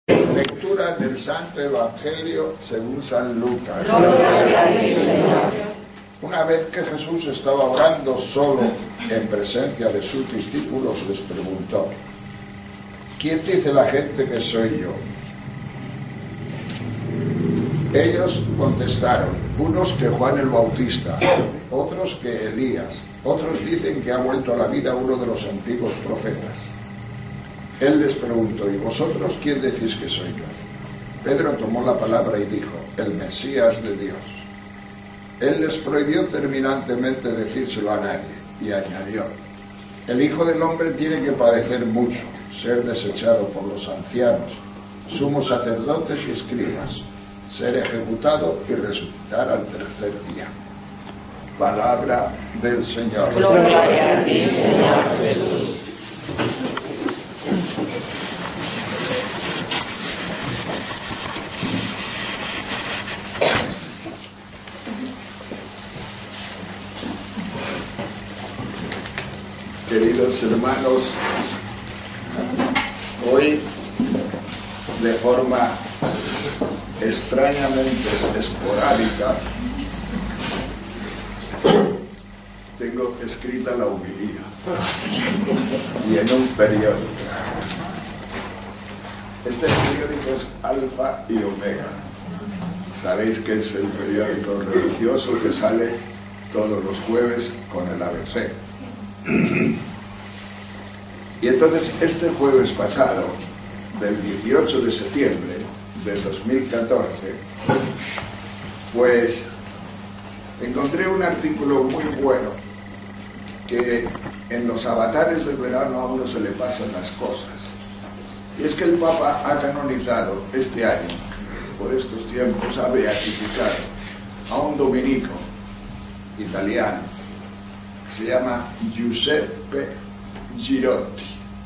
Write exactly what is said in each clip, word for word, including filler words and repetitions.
Lectura del Santo Evangelio según San Lucas. Una vez que Jesús estaba orando solo en presencia de sus discípulos, les preguntó: ¿quién dice la gente que soy yo? Ellos contestaron: unos que Juan el Bautista, otros que Elías, otros dicen que ha vuelto a la vida uno de los antiguos profetas. Él les preguntó: ¿y vosotros quién decís que soy yo? Pedro tomó la palabra y dijo: el Mesías de Dios. Él les prohibió terminantemente decírselo a nadie y añadió: el Hijo del Hombre tiene que padecer mucho, ser desechado por los ancianos, sumos sacerdotes y escribas, ser ejecutado y resucitar al tercer día. Palabra del Señor. Gloria a ti, Señor Jesús. Queridos hermanos, hoy, de forma extrañamente esporádica, tengo escrita la homilía y en un periódico. Este periódico es Alfa y Omega. Sabéis que es el periódico religioso que sale todos los jueves con el A B C. Y entonces este jueves pasado, del dieciocho de septiembre del dos mil catorce, pues encontré un artículo muy bueno que en los avatares del verano a uno se le pasan las cosas. Y es que el Papa ha canonizado este año, por estos tiempos, ha beatificado a un dominico italiano que se llama Giuseppe Girotti.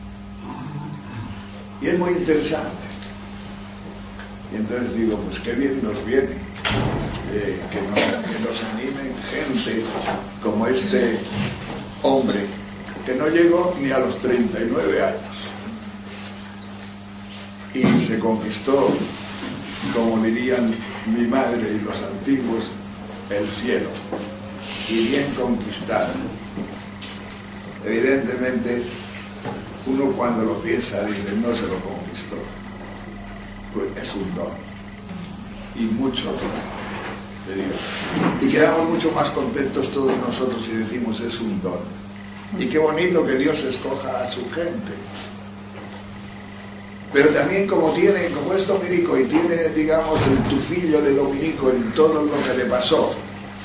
Y es muy interesante. Y entonces digo, pues qué bien nos viene eh, que, nos, que nos animen gente como este hombre, que no llegó ni a los treinta y nueve años. Y se conquistó, como dirían mi madre y los antiguos, el cielo. Y bien conquistado. Evidentemente, uno cuando lo piensa dice, no se lo conquistó. Pues es un don. Y mucho don de Dios. Y quedamos mucho más contentos todos nosotros si decimos es un don. Y qué bonito que Dios escoja a su gente. Pero también como tiene, como es dominico y tiene, digamos, el tufillo de dominico en todo lo que le pasó,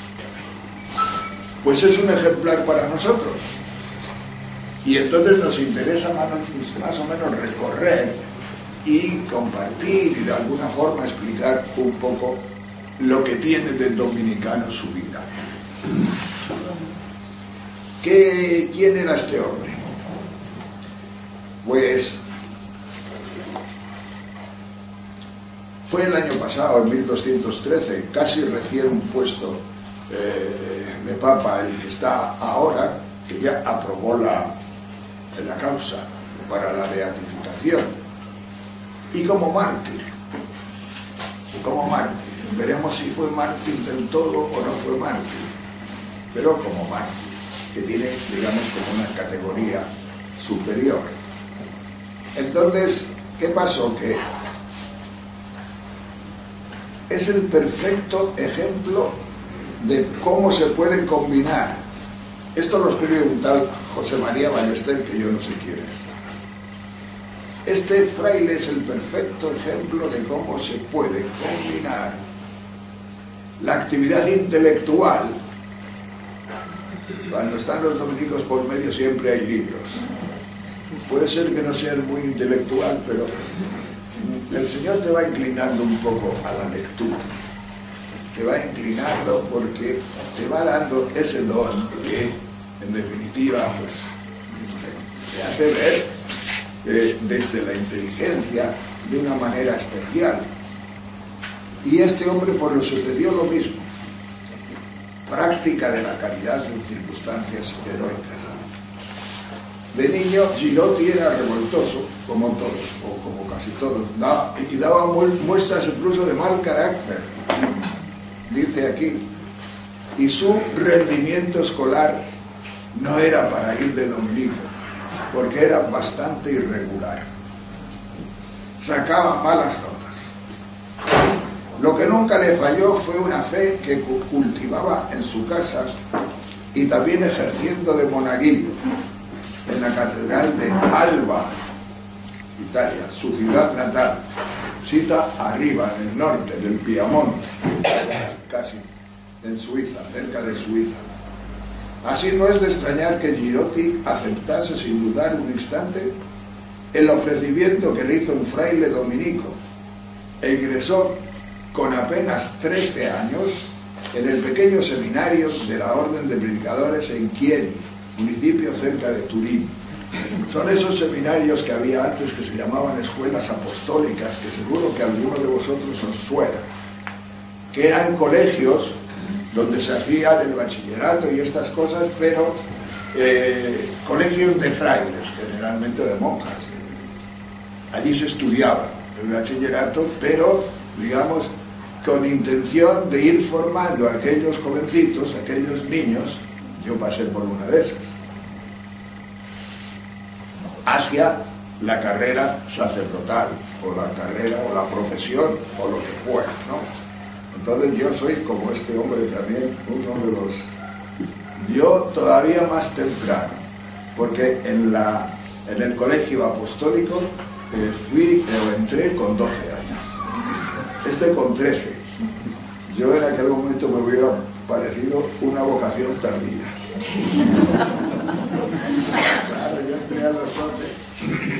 pues es un ejemplar para nosotros. Y entonces nos interesa más, más o menos recorrer y compartir y de alguna forma explicar un poco lo que tiene de dominicano su vida. ¿Qué, ¿Quién era este hombre? Pues fue el año pasado, en mil doscientos trece, casi recién puesto eh, de papa, el que está ahora, que ya aprobó la, la causa para la beatificación. Y como mártir, como mártir, veremos si fue mártir del todo o no fue mártir, pero como mártir, que tiene, digamos, como una categoría superior. Entonces, ¿qué pasó? Que es el perfecto ejemplo de cómo se puede combinar. Esto lo escribe un tal José María Ballester, que yo no sé quién es. Este fraile es el perfecto ejemplo de cómo se puede combinar la actividad intelectual. Cuando están los dominicos por medio siempre hay libros. Puede ser que no seas muy intelectual, pero el Señor te va inclinando un poco a la lectura. Te va inclinando porque te va dando ese don que, en definitiva, pues, te hace ver Eh, desde la inteligencia de una manera especial. Y este hombre pues le sucedió lo mismo, práctica de la caridad en circunstancias heroicas. De niño, Girotti era revoltoso, como todos, o como casi todos, da, y daba muestras incluso de mal carácter, dice aquí, y su rendimiento escolar no era para ir de dominico, porque era bastante irregular. Sacaba malas notas. Lo que nunca le falló fue una fe que cultivaba en su casa y también ejerciendo de monaguillo en la catedral de Alba, Italia, su ciudad natal, cita arriba, en el norte, en el Piamonte, casi en Suiza, cerca de Suiza. Así no es de extrañar que Girotti aceptase sin dudar un instante el ofrecimiento que le hizo un fraile dominico e ingresó con apenas trece años en el pequeño seminario de la Orden de Predicadores en Chieri, municipio cerca de Turín. Son esos seminarios que había antes que se llamaban escuelas apostólicas, que seguro que alguno de vosotros os suena, que eran colegios donde se hacía el bachillerato y estas cosas, pero eh, colegios de frailes, generalmente de monjas. Allí se estudiaba el bachillerato, pero, digamos, con intención de ir formando a aquellos jovencitos, a aquellos niños, yo pasé por una de esas, hacia la carrera sacerdotal, o la carrera, o la profesión, o lo que fuera, ¿no? Entonces yo soy, como este hombre también, uno de los... Yo todavía más temprano, porque en, la, en el colegio apostólico eh, fui, o entré con doce años, este con trece. Yo en aquel momento me hubiera parecido una vocación tardía. Claro, yo entré a los doce.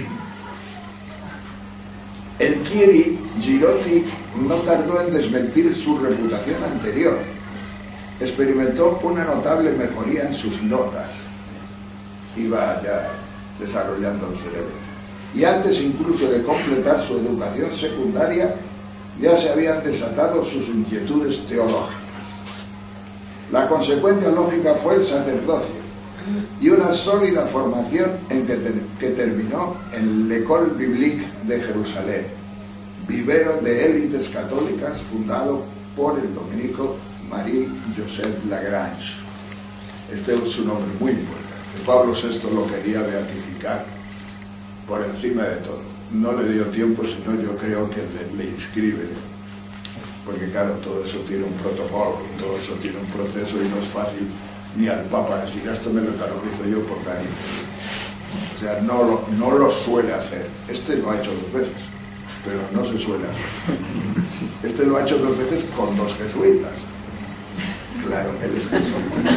En Chieri, Girotti no tardó en desmentir su reputación anterior. Experimentó una notable mejoría en sus notas. Iba ya desarrollando el cerebro. Y antes incluso de completar su educación secundaria, ya se habían desatado sus inquietudes teológicas. La consecuencia lógica fue el sacerdocio y una sólida formación en que, ter que terminó en l'École Biblique de Jerusalén, vivero de élites católicas fundado por el dominico Marie-Joseph Lagrange. Este es un nombre muy importante. Pablo sexto lo quería beatificar por encima de todo. No le dio tiempo, sino yo creo que le, le inscribe, porque claro, todo eso tiene un protocolo y todo eso tiene un proceso y no es fácil ni al Papa decir, esto me lo canonizo yo por cariño. O sea, no lo, no lo suele hacer. Este lo ha hecho dos veces, pero no se suele hacer. Este lo ha hecho dos veces con dos jesuitas. Claro, él es jesuita.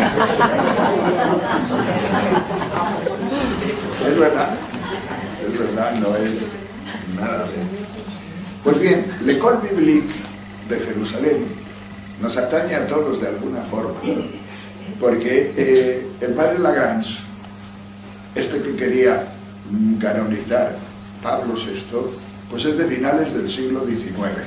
Es verdad, es verdad, no es nada de... Pues bien, l'École Biblique de Jerusalén nos atañe a todos de alguna forma, porque eh, el padre Lagrange, este que quería canonizar Pablo sexto, pues es de finales del siglo diecinueve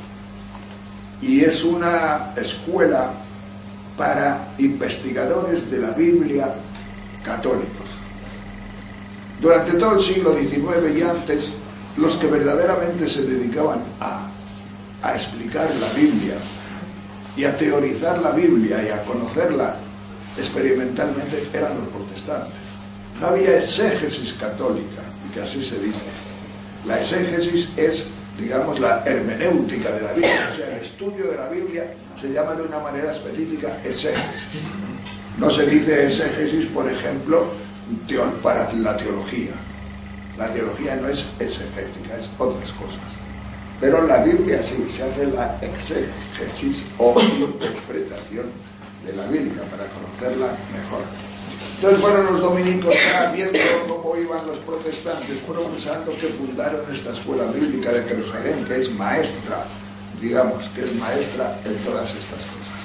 y es una escuela para investigadores de la Biblia católicos. Durante todo el siglo diecinueve y antes, los que verdaderamente se dedicaban a, a explicar la Biblia y a teorizar la Biblia y a conocerla experimentalmente eran los protestantes. No había exégesis católica, que así se dice. La exégesis es, digamos, la hermenéutica de la Biblia, o sea, el estudio de la Biblia se llama de una manera específica exégesis. No se dice exégesis, por ejemplo, para la teología. La teología no es exegética, es otras cosas. Pero en la Biblia sí, se hace la exégesis o interpretación de la Biblia para conocerla mejor. Entonces fueron los dominicos viendo cómo iban los protestantes progresando, que fundaron esta escuela bíblica de Jerusalén, que es maestra, digamos, que es maestra en todas estas cosas.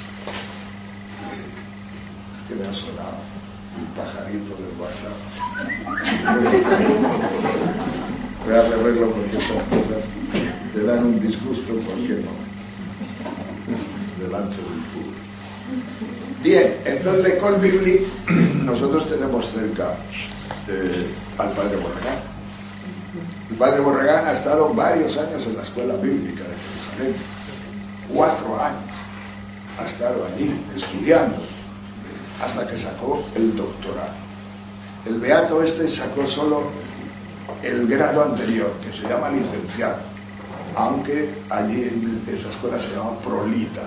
Que me ha sonado un pajarito del WhatsApp. Voy a arreglarlo porque estas cosas te dan un disgusto en cualquier momento, delante del público. Bien, entonces l'École Biblique, nosotros tenemos cerca eh, al padre Borregán. El padre Borregán ha estado varios años en la escuela bíblica de Jerusalén, cuatro años ha estado allí estudiando, hasta que sacó el doctorado. El beato este sacó solo el grado anterior, que se llama licenciado, aunque allí en esa escuela se llama prolita,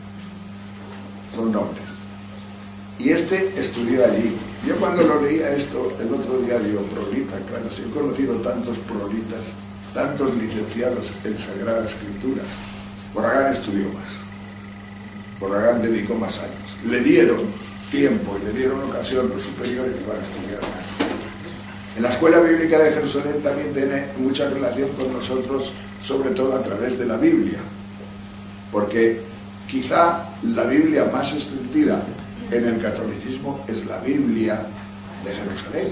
son nombres. Y este estudió allí. Yo cuando lo leía esto, el otro día digo, prolita, claro, si he conocido tantos prolitas, tantos licenciados en Sagrada Escritura. Borregán estudió más. Borregán dedicó más años. Le dieron tiempo y le dieron ocasión los superiores para estudiar más. En la Escuela Bíblica de Jerusalén también tiene mucha relación con nosotros, sobre todo a través de la Biblia, porque quizá la Biblia más extendida en el catolicismo es la Biblia de Jerusalén.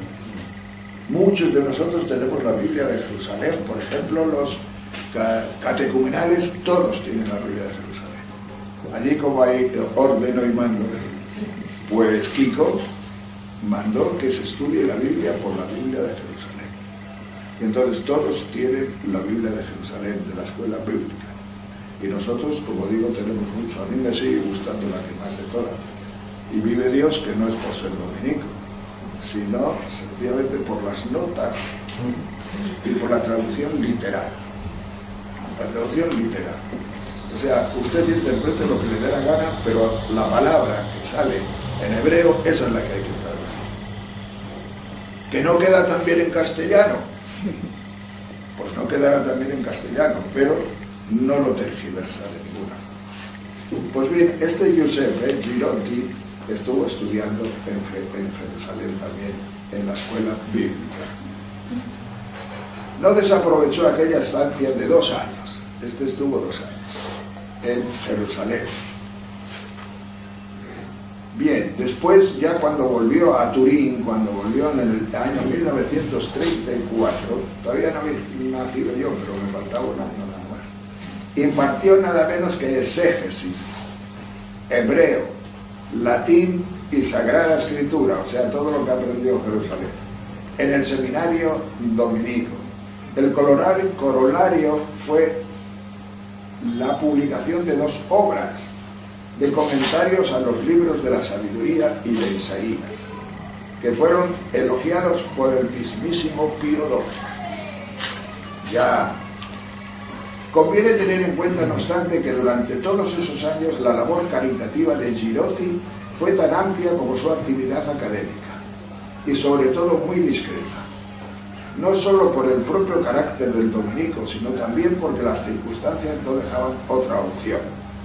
Muchos de nosotros tenemos la Biblia de Jerusalén, por ejemplo, los catecumenales todos tienen la Biblia de Jerusalén. Allí, como hay ordeno y mando, pues Kiko mandó que se estudie la Biblia por la Biblia de Jerusalén. Y entonces todos tienen la Biblia de Jerusalén, de la escuela bíblica. Y nosotros, como digo, tenemos mucho. A mí me sigue gustando la que más de todas. Y vive Dios que no es por ser dominico, sino sencillamente por las notas y por la traducción literal. La traducción literal. O sea, usted interprete lo que le dé la gana, pero la palabra que sale en hebreo, esa es la que hay que traducir. ¿Que no queda tan bien en castellano? Pues no quedará tan bien en castellano, pero no lo tergiversa de ninguna forma. Pues bien, este Giuseppe Girotti estuvo estudiando en, en Jerusalén también, en la escuela bíblica. No desaprovechó aquella estancia de dos años. Este estuvo dos años en Jerusalén. Bien, después ya cuando volvió a Turín, cuando volvió en el año mil novecientos treinta y cuatro, todavía no había nacido yo, pero me faltaba un año nada más, impartió nada menos que exégesis, hebreo, latín y Sagrada Escritura, o sea, todo lo que aprendió en Jerusalén, en el seminario dominico. El corolario fue la publicación de dos obras de comentarios a los libros de la sabiduría y de Isaías, que fueron elogiados por el mismísimo Pío doce. Ya conviene tener en cuenta, no obstante, que durante todos esos años la labor caritativa de Girotti fue tan amplia como su actividad académica, y sobre todo muy discreta, no solo por el propio carácter del dominico, sino también porque las circunstancias no dejaban otra opción.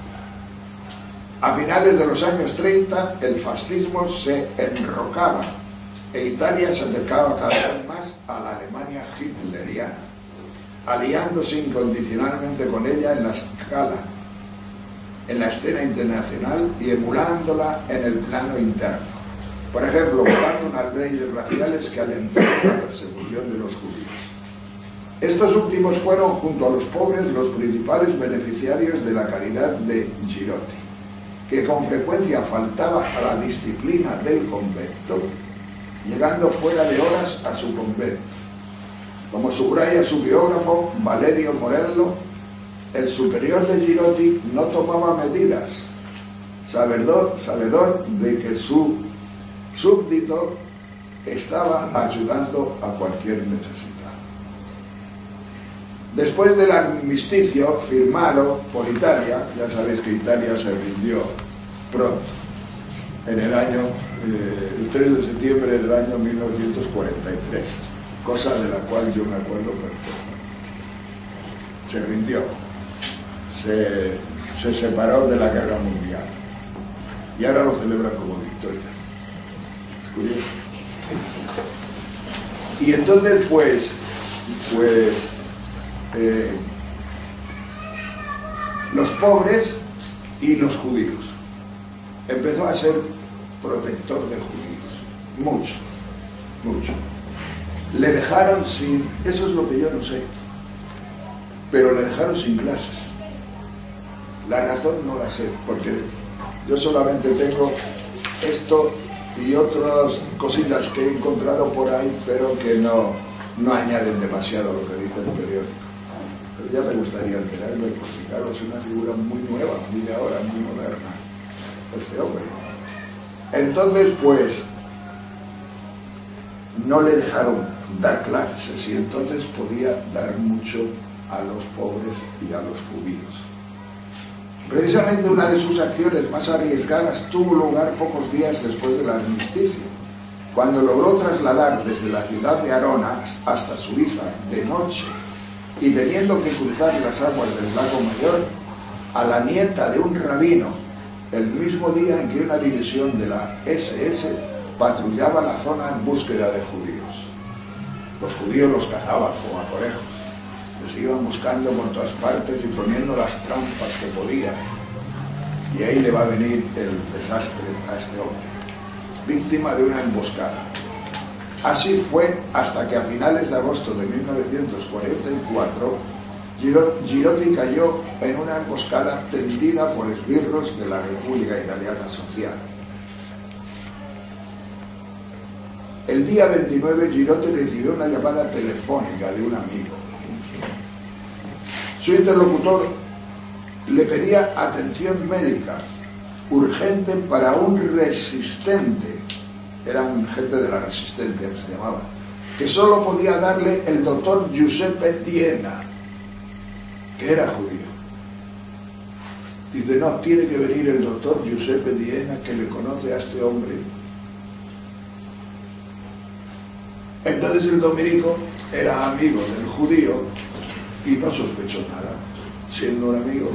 A finales de los años treinta, el fascismo se enrocaba e Italia se acercaba cada vez más a la Alemania hitleriana, aliándose incondicionalmente con ella en la escala, en la escena internacional y emulándola en el plano interno. Por ejemplo, votando unas leyes raciales que alentaron la persecución de los judíos. Estos últimos fueron, junto a los pobres, los principales beneficiarios de la caridad de Girotti, que con frecuencia faltaba a la disciplina del convento, llegando fuera de horas a su convento. Como subraya su biógrafo Valerio Morello, el superior de Girotti no tomaba medidas, sabedor, sabedor de que su súbdito estaba ayudando a cualquier necesitado. Después del armisticio firmado por Italia, ya sabéis que Italia se rindió pronto, en el año, eh, el tres de septiembre del año mil novecientos cuarenta y tres, cosa de la cual yo me acuerdo perfectamente. Se rindió, se, se separó de la guerra mundial y ahora lo celebra como victoria. Es curioso. Y entonces pues, pues eh, los pobres y los judíos. Empezó a ser protector de judíos, mucho, mucho. Le dejaron sin, eso es lo que yo no sé, pero le dejaron sin clases. La razón no la sé, porque Yo solamente tengo esto y otras cosillas que he encontrado por ahí, pero que no, no añaden demasiado a lo que dice el periódico. Pero ya me gustaría enterarme, porque claro, es una figura muy nueva, muy de ahora, muy moderna, este hombre. Entonces, pues, no le dejaron dar clases y entonces podía dar mucho a los pobres y a los judíos. Precisamente una de sus acciones más arriesgadas tuvo lugar pocos días después del armisticio, cuando logró trasladar desde la ciudad de Arona hasta Suiza de noche y teniendo que cruzar las aguas del lago Mayor a la nieta de un rabino el mismo día en que una división de la ese ese patrullaba la zona en búsqueda de judíos. Los judíos los cazaban como a conejos. Les iban buscando por todas partes y poniendo las trampas que podían. Y ahí le va a venir el desastre a este hombre, víctima de una emboscada. Así fue hasta que a finales de agosto de mil novecientos cuarenta y cuatro, Girotti cayó en una emboscada tendida por esbirros de la República Italiana Social. El día veintinueve, Girotti recibió una llamada telefónica de un amigo. Su interlocutor le pedía atención médica urgente para un resistente, eran gente de la resistencia que se llamaba, que solo podía darle el doctor Giuseppe Diena, que era judío. Dice, no, tiene que venir el doctor Giuseppe Diena, que le conoce a este hombre. Entonces el dominico era amigo del judío y no sospechó nada, siendo un amigo.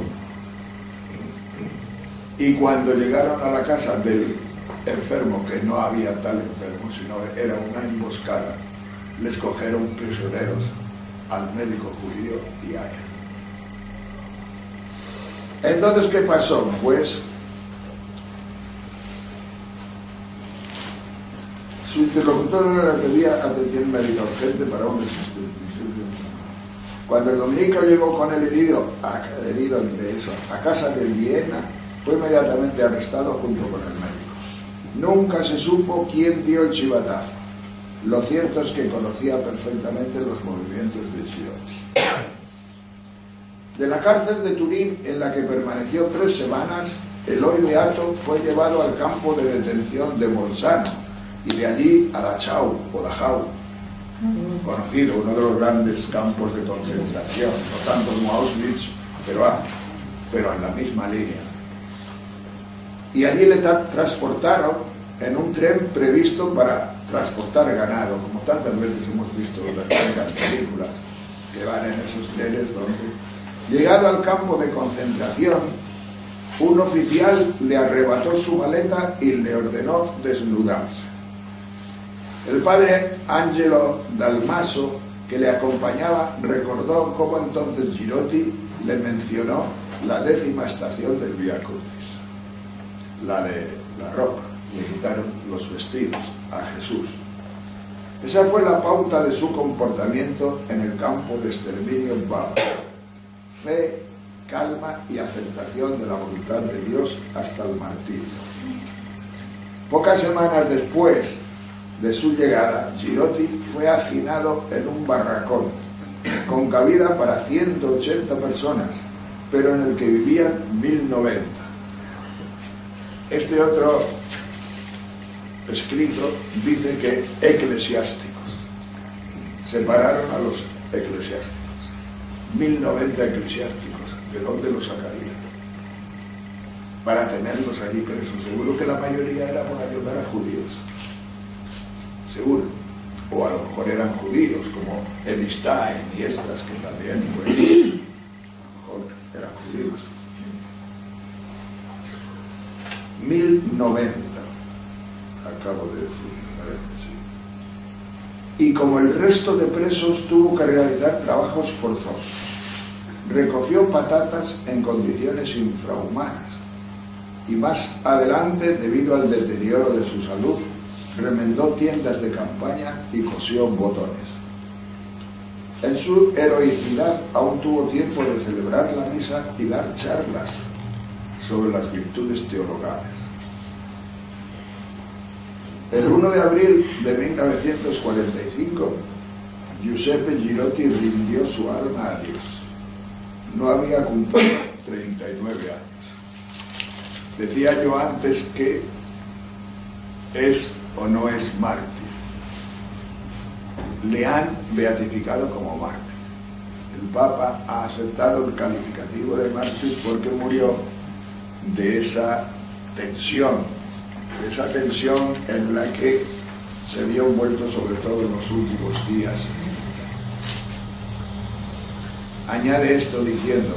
Y cuando llegaron a la casa del enfermo, que no había tal enfermo, sino era una emboscada, les cogieron prisioneros al médico judío y a él. Entonces, ¿qué pasó? Pues su interlocutor le pedía atención médica urgente para un resistente. Cuando el dominico llegó con el herido, el herido de eso, a casa de Viena, fue inmediatamente arrestado junto con el médico. Nunca se supo quién dio el chivatazo. Lo cierto es que conocía perfectamente los movimientos de Girotti. De la cárcel de Turín, en la que permaneció tres semanas, Eloy Beato fue llevado al campo de detención de Bolzano y de allí a Dachau o Dachau, conocido, uno de los grandes campos de concentración, no tanto como Auschwitz, pero, ah, pero en la misma línea. Y allí le tra transportaron en un tren previsto para transportar ganado, como tantas veces hemos visto en las películas que van en esos trenes donde, llegado al campo de concentración, un oficial le arrebató su maleta y le ordenó desnudarse. El padre Angelo Dalmaso, que le acompañaba, recordó cómo entonces Girotti le mencionó la décima estación del Vía Crucis, la de la ropa. Le quitaron los vestidos a Jesús. Esa fue la pauta de su comportamiento en el campo de exterminio en Baba. Fe, calma y aceptación de la voluntad de Dios hasta el martirio. Pocas semanas después de su llegada, Girotti fue hacinado en un barracón con cabida para ciento ochenta personas, pero en el que vivían mil noventa. Este otro escrito dice que eclesiásticos separaron a los eclesiásticos. mil noventa eclesiásticos, ¿de dónde los sacarían? Para tenerlos allí presos. Seguro que la mayoría era por ayudar a judíos. Seguro. O a lo mejor eran judíos, como Edith Stein y estas que también, pues, a lo mejor eran judíos. mil noventa, acabo de decir, me parece, sí. Y como el resto de presos, tuvo que realizar trabajos forzosos. Recogió patatas en condiciones infrahumanas y más adelante, debido al deterioro de su salud, remendó tiendas de campaña y cosió botones. En su heroicidad aún tuvo tiempo de celebrar la misa y dar charlas sobre las virtudes teologales. El uno de abril de mil novecientos cuarenta y cinco, Giuseppe Girotti rindió su alma a Dios. No había cumplido treinta y nueve años. Decía yo antes que es o no es mártir. Le han beatificado como mártir. El Papa ha aceptado el calificativo de mártir porque murió de esa tensión, de esa tensión en la que se vio envuelto sobre todo en los últimos días. Añade esto diciendo: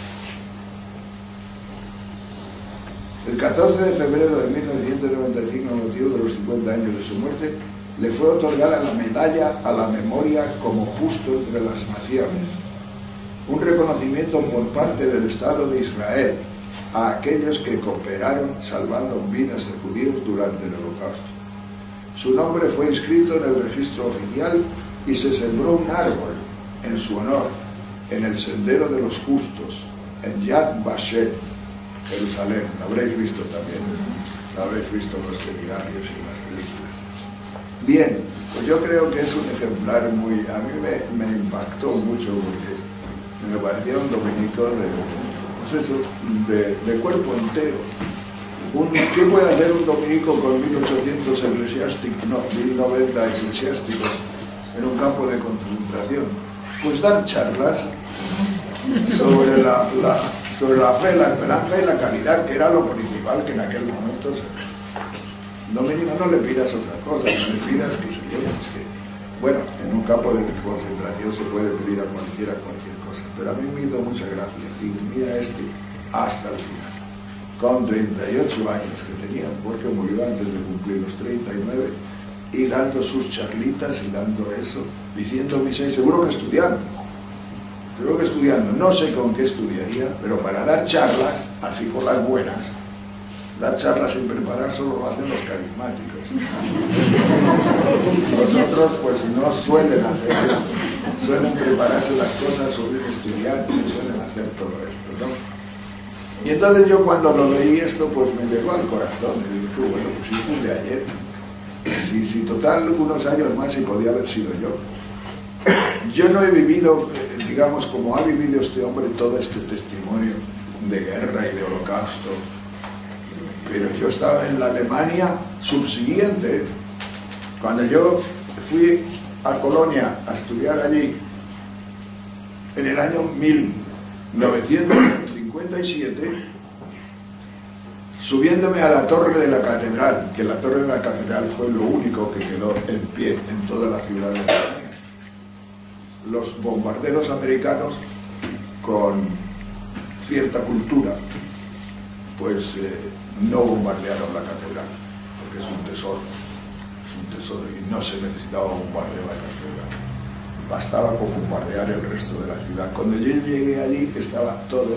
el catorce de febrero de mil novecientos noventa y cinco, motivo de los cincuenta años de su muerte, le fue otorgada la medalla a la memoria como justo entre las naciones, un reconocimiento por parte del Estado de Israel a aquellos que cooperaron salvando vidas de judíos durante el Holocausto. Su nombre fue inscrito en el registro oficial y se sembró un árbol en su honor en el Sendero de los Justos, en Yad Vashem, Jerusalén. Lo habréis visto también, lo habréis visto en los telediarios y en las películas. Bien, pues yo creo que es un ejemplar muy... A mí me, me impactó mucho porque me parecía un dominico de, pues eso, de, de cuerpo entero. Un, ¿Qué puede hacer un dominico con mil ochocientos eclesiásticos, no, mil noventa eclesiásticos en un campo de concentración? Pues dar charlas sobre la, la, sobre la fe, la esperanza y la caridad, que era lo principal que en aquel momento se... Dominico, no le pidas otra cosa, no le pidas que se lleve, es que, bueno, en un campo de concentración se puede pedir a cualquiera cualquier cosa, pero a mí me hizo mucha gracia. Digo, mira este, hasta el final, con treinta y ocho años que tenía, porque murió antes de cumplir los treinta y nueve, y dando sus charlitas y dando eso, diciendo misa, y seguro que estudiando, seguro que estudiando, no sé con qué estudiaría, pero para dar charlas, así por las buenas, dar charlas sin preparar solo lo hacen los carismáticos. Nosotros pues no suelen hacer esto, suelen prepararse las cosas, suelen estudiar y suelen hacer todo esto, ¿no? Y entonces yo cuando lo leí esto pues me llegó al corazón y dije, bueno, pues si fue de ayer, si, si total unos años más y podía haber sido yo. Yo no he vivido, digamos, como ha vivido este hombre, todo este testimonio de guerra y de holocausto, pero yo estaba en la Alemania subsiguiente. Cuando yo fui a Colonia a estudiar allí en el año mil novecientos cincuenta y siete, subiéndome a la torre de la catedral, que la torre de la catedral fue lo único que quedó en pie en toda la ciudad de Alemania. Los bombarderos americanos, con cierta cultura, pues eh, no bombardearon la catedral, porque es un tesoro, es un tesoro y no se necesitaba bombardear la catedral, bastaba con bombardear el resto de la ciudad. Cuando yo llegué allí estaba todo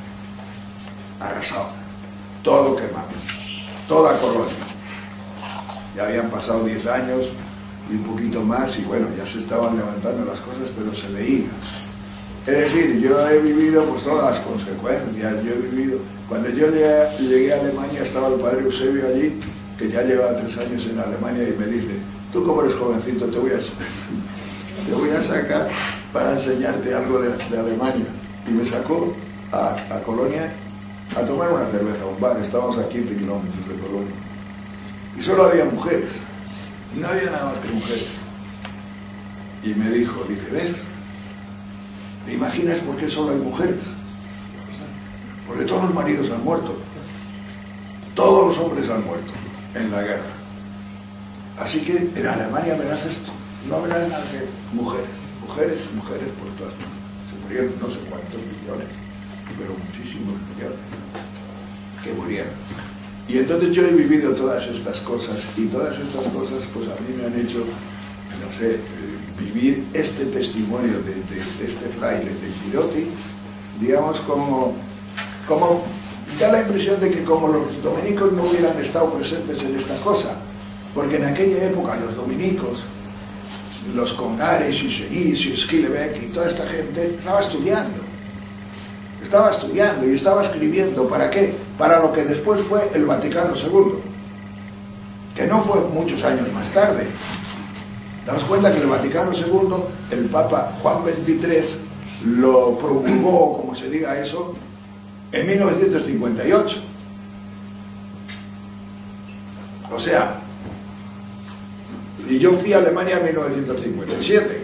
arrasado, todo quemado, toda Colonia. Ya habían pasado diez años y un poquito más y bueno, ya se estaban levantando las cosas, pero se veía. Es decir, yo he vivido pues todas las consecuencias, yo he vivido... Cuando yo llegué a Alemania estaba el padre Eusebio allí, que ya lleva tres años en Alemania, y me dice, tú como eres jovencito te voy a, te voy a sacar para enseñarte algo de, de Alemania. Y me sacó a, a Colonia a tomar una cerveza a un bar, estábamos a quince kilómetros de Colonia. Y solo había mujeres, no había nada más que mujeres. Y me dijo, dice, ¿ves? ¿Te imaginas por qué solo hay mujeres? Porque todos los maridos han muerto. Todos los hombres han muerto en la guerra. Así que en Alemania verás esto. No verás nada que mujeres, mujeres, mujeres por todas partes. Se murieron no sé cuántos millones, pero muchísimos millones que murieron. Y entonces yo he vivido todas estas cosas, y todas estas cosas pues a mí me han hecho, no sé, vivir este testimonio de, de, de este fraile de Girotti, digamos, como, como da la impresión de que como los dominicos no hubieran estado presentes en esta cosa, porque en aquella época los dominicos, los Congares y Genís y Schillebeck y toda esta gente estaba estudiando, estaba estudiando y estaba escribiendo. ¿Para qué? Para lo que después fue el Vaticano segundo, que no fue muchos años más tarde. Daos cuenta que el Vaticano segundo, el Papa Juan veintitrés, lo promulgó, como se diga eso, en mil novecientos cincuenta y ocho. O sea, y yo fui a Alemania en mil novecientos cincuenta y siete.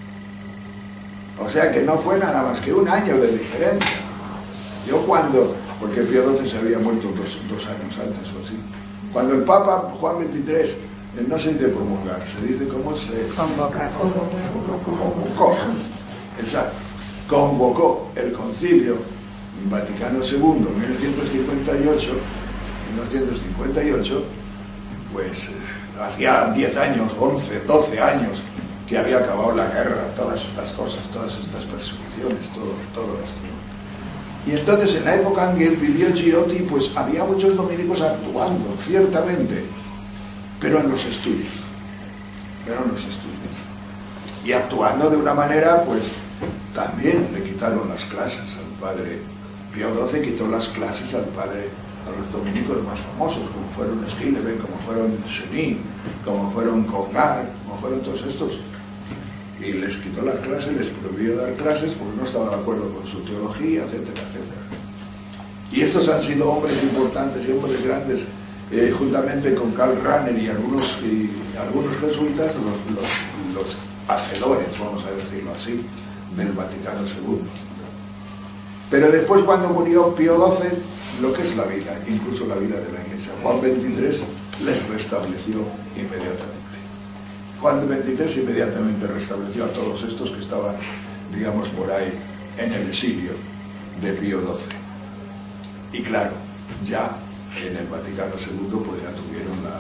O sea que no fue nada más que un año de diferencia. Yo cuando, porque Pío doce se había muerto dos, dos años antes o así, cuando el Papa Juan veintitrés, no se dice promulgar, se dice cómo se... Convocar. Convocó. Exacto. Convocó el Concilio Vaticano segundo en mil novecientos cincuenta y ocho, mil novecientos cincuenta y ocho, pues hacía diez años, once, doce años que había acabado la guerra, todas estas cosas, todas estas persecuciones, todo, todo esto, ¿no? Y entonces en la época en que vivió Giotti, pues había muchos dominicos actuando, ciertamente, pero en los estudios, pero en los estudios. Y actuando de una manera, pues también le quitaron las clases al padre. Pío doce quitó las clases al padre, a los dominicos más famosos, como fueron Schillebeck, como fueron Cheny, como fueron Congar, como fueron todos estos, y les quitó las clases, les prohibió dar clases porque no estaba de acuerdo con su teología, etcétera, etcétera. Y estos han sido hombres importantes y hombres grandes, eh, juntamente con Karl Rahner y algunos, y algunos jesuitas, los, los, los hacedores, vamos a decirlo así, del Vaticano segundo. Pero después, cuando murió Pío doce, lo que es la vida, incluso la vida de la Iglesia, Juan veintitrés les restableció inmediatamente. Juan veintitrés inmediatamente restableció a todos estos que estaban, digamos, por ahí en el exilio de Pío doce. Y claro, ya en el Vaticano segundo pues ya tuvieron la,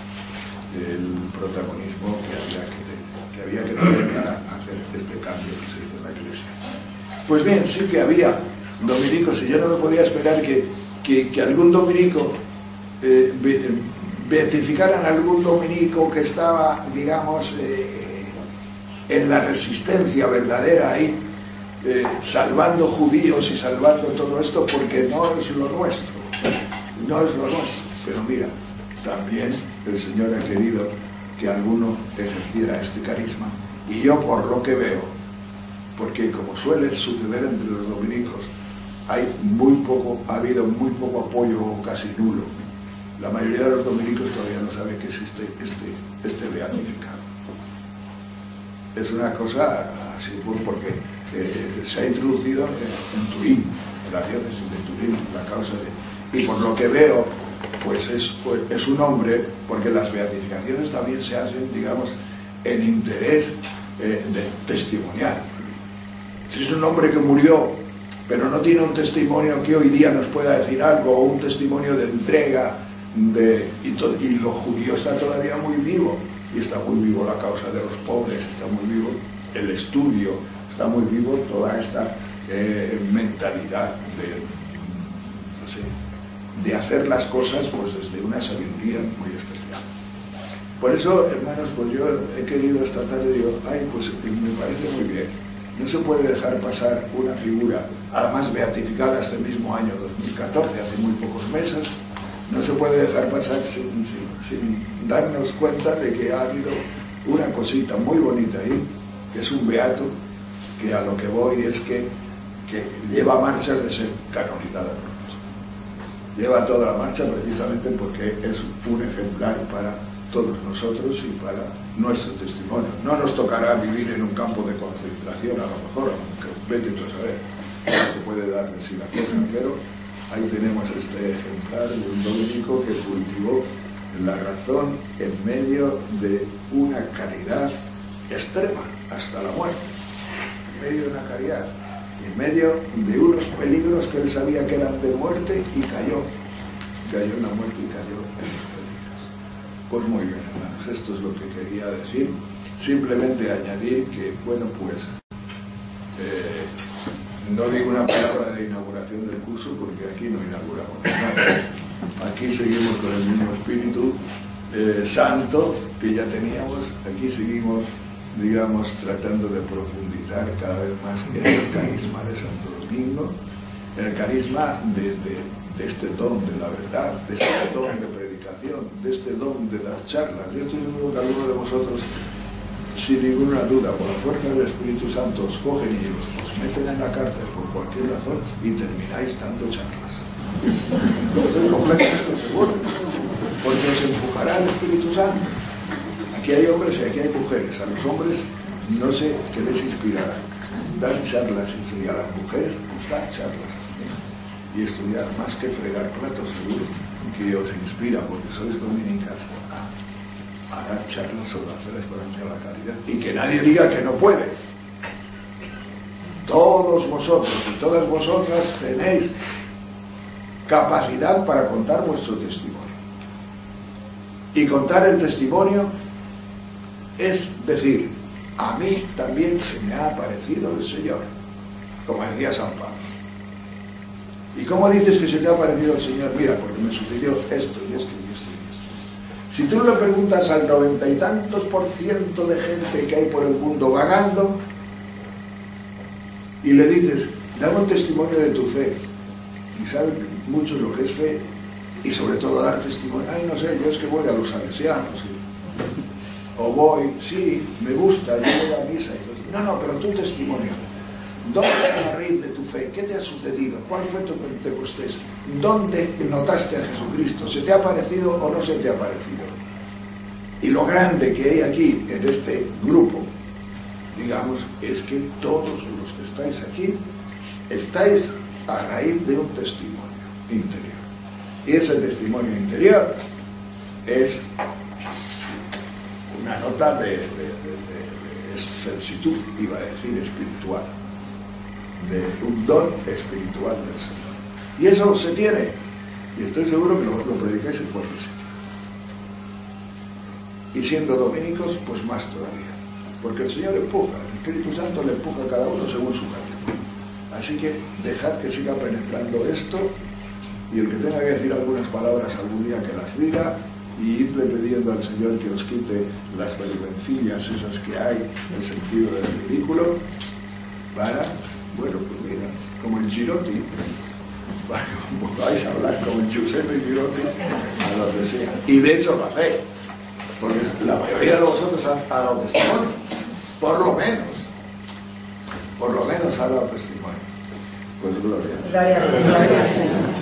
el protagonismo que había que, que había que tener para hacer este cambio que se hizo en la Iglesia. Pues bien, sí que había dominicos, y yo no me podía esperar que, que, que algún dominico eh, be, beatificaran a algún dominico que estaba, digamos, eh, en la resistencia verdadera ahí, eh, salvando judíos y salvando todo esto, porque no es lo nuestro, no es lo nuestro. Pero mira, también el Señor ha querido que alguno ejerciera este carisma, y yo, por lo que veo, porque como suele suceder entre los dominicos, hay muy poco, ha habido muy poco apoyo o casi nulo. La mayoría de los dominicos todavía no sabe que existe este, este beatificado. Es una cosa así, pues, porque eh, se ha introducido en, en Turín, en la diócesis de Turín, la causa de... Y por lo que veo, pues es, pues es un hombre, porque las beatificaciones también se hacen, digamos, en interés eh, de testimonial. Si es un hombre que murió, pero no tiene un testimonio que hoy día nos pueda decir algo, o un testimonio de entrega, de, y, to, y lo judío está todavía muy vivo, y está muy vivo la causa de los pobres, está muy vivo el estudio, está muy vivo toda esta eh, mentalidad de, no sé, de hacer las cosas pues desde una sabiduría muy especial. Por eso, hermanos, pues yo he querido esta tarde, digo, ay, pues me parece muy bien. No se puede dejar pasar una figura, además beatificada este mismo año dos mil catorce, hace muy pocos meses, no se puede dejar pasar sin, sin, sin darnos cuenta de que ha habido una cosita muy bonita ahí, que es un beato, que a lo que voy es que, que lleva marchas de ser canonizada pronto. Lleva toda la marcha precisamente porque es un ejemplar para todos nosotros y para nuestro testimonio. No nos tocará vivir en un campo de concentración, a lo mejor, aunque vete tú a saber que puede darle así la cosa, pero ahí tenemos este ejemplar de un dominico que cultivó la razón en medio de una caridad extrema, hasta la muerte, en medio de una caridad, en medio de unos peligros que él sabía que eran de muerte, y cayó, cayó en la muerte y cayó en los peligros. Pues muy bien, hermanos, esto es lo que quería decir. Simplemente añadir que, bueno, pues eh, no digo una palabra de inauguración del curso porque aquí no inauguramos nada. Aquí seguimos con el mismo espíritu eh, santo que ya teníamos. Aquí seguimos, digamos, tratando de profundizar cada vez más en el carisma de Santo Domingo, el carisma de, de, de este don de la verdad, de este don de predicación, de este don de dar charlas. Yo estoy seguro que alguno de vosotros, sin ninguna duda, por la fuerza del Espíritu Santo, os cogen y os, os meten en la cárcel por cualquier razón y termináis dando charlas. Estoy completamente seguro, porque os empujará el Espíritu Santo. Aquí hay hombres y aquí hay mujeres. A los hombres no sé qué les inspirará. Dar charlas y a las mujeres pues dar charlas también. Y estudiar, más que fregar platos, seguro que os inspira, porque sois dominicas, a, a dar charlas sobre hacer la esperanza de la caridad. Y que nadie diga que no puede. Todos vosotros y todas vosotras tenéis capacidad para contar vuestro testimonio. Y contar el testimonio es decir, a mí también se me ha aparecido el Señor, como decía San Pablo. ¿Y cómo dices que se te ha aparecido el Señor? Mira, porque me sucedió esto y esto y esto y esto. Si tú le preguntas al noventa y tantos por ciento de gente que hay por el mundo vagando y le dices, dame un testimonio de tu fe, y saben muchos lo que es fe, y sobre todo dar testimonio, ay, no sé, yo es que voy a los salesianos, ¿sí? O voy, sí, me gusta, yo voy a misa. Entonces, no, no, pero tu testimonio. ¿Dónde está la raíz de tu fe? ¿Qué te ha sucedido? ¿Cuál fue tu Pentecostés? ¿Dónde notaste a Jesucristo? ¿Se te ha parecido o no se te ha parecido? Y lo grande que hay aquí, en este grupo, digamos, es que todos los que estáis aquí, estáis a raíz de un testimonio interior. Y ese testimonio interior es una nota de, de, de, de excelsitud, iba a decir espiritual, de un don espiritual del Señor. Y eso se tiene, y estoy seguro que lo, lo predicáis en cualquier sitio. Y siendo dominicos, pues más todavía, porque el Señor empuja, el Espíritu Santo le empuja a cada uno según su carisma. Así que dejad que siga penetrando esto, y el que tenga que decir algunas palabras algún día que las diga, y irle pidiendo al Señor que os quite las vergüencillas esas que hay, el sentido del ridículo, para, bueno, pues mira, como el Girotti, para que podáis hablar como el Giuseppe Girotti a donde sea. Y de hecho lo hacéis, porque la mayoría de vosotros han dado testimonio, por lo menos, por lo menos ha dado testimonio. Pues gloria a Dios. Gloria a Dios.